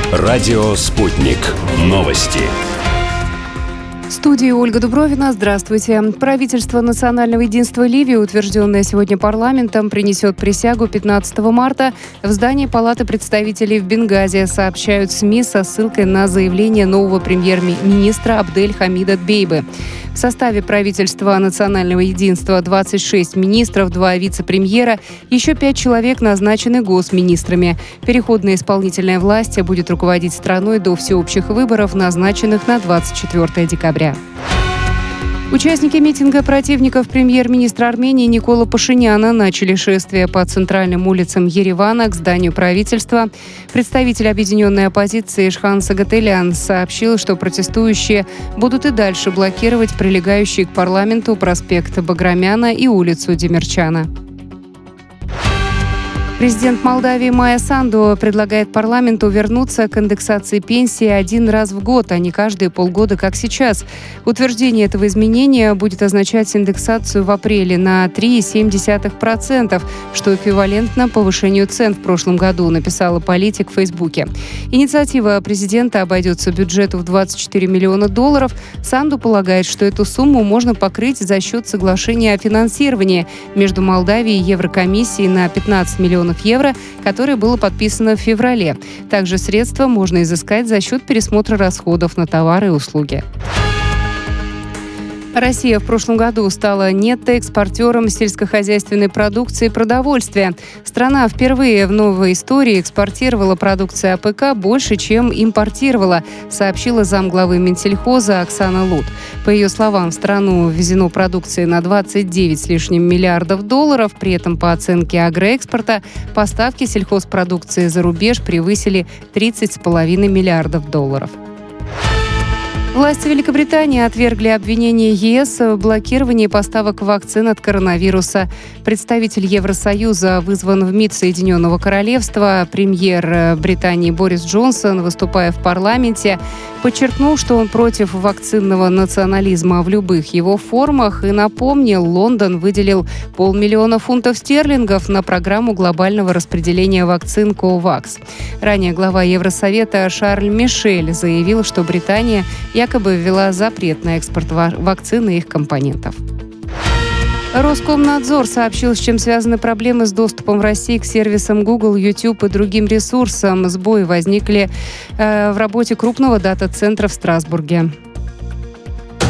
Радио «Спутник». Новости. В студии Ольга Дубровина. Здравствуйте. Правительство национального единства Ливии, утвержденное сегодня парламентом, принесет присягу 15 марта в здании Палаты представителей в Бенгази, сообщают СМИ со ссылкой на заявление нового премьер-министра Абдель-Хамида Дбейбы. В составе правительства национального единства 26 министров, 2 вице-премьера, еще 5 человек назначены госминистрами. Переходная исполнительная власть будет руководить страной до всеобщих выборов, назначенных на 24 декабря. Участники митинга противников премьер-министра Армении Никола Пашиняна начали шествие по центральным улицам Еревана к зданию правительства. Представитель объединенной оппозиции Ишхан Сагателян сообщил, что протестующие будут и дальше блокировать прилегающие к парламенту проспект Баграмяна и улицу Демирчана. Президент Молдавии Майя Санду предлагает парламенту вернуться к индексации пенсии один раз в год, а не каждые полгода, как сейчас. Утверждение этого изменения будет означать индексацию в апреле на 3,7%, что эквивалентно повышению цен в прошлом году, написала политик в Фейсбуке. Инициатива президента обойдется бюджету в $24 миллиона. Санду полагает, что эту сумму можно покрыть за счет соглашения о финансировании между Молдавией и Еврокомиссией на 15 миллионов евро, которое было подписано в феврале. Также средства можно изыскать за счет пересмотра расходов на товары и услуги. Россия в прошлом году стала нетто-экспортером сельскохозяйственной продукции и продовольствия. Страна впервые в новой истории экспортировала продукцию АПК больше, чем импортировала, сообщила замглавы Минсельхоза Оксана Лут. По ее словам, в страну ввезено продукции на 29 с лишним миллиардов долларов. При этом, по оценке агроэкспорта, поставки сельхозпродукции за рубеж превысили 30,5 миллиардов долларов. Власти Великобритании отвергли обвинения ЕС в блокировании поставок вакцин от коронавируса. Представитель Евросоюза вызван в МИД Соединенного Королевства. Премьер Британии Борис Джонсон, выступая в парламенте, подчеркнул, что он против вакцинного национализма в любых его формах и напомнил, Лондон выделил $500 000 фунтов стерлингов на программу глобального распределения вакцин COVAX. Ранее глава Евросовета Шарль Мишель заявил, что Британия якобы ввела запрет на экспорт вакцин и их компонентов. Роскомнадзор сообщил, с чем связаны проблемы с доступом в России к сервисам Google, YouTube и другим ресурсам. Сбои возникли в работе крупного дата-центра в Страсбурге.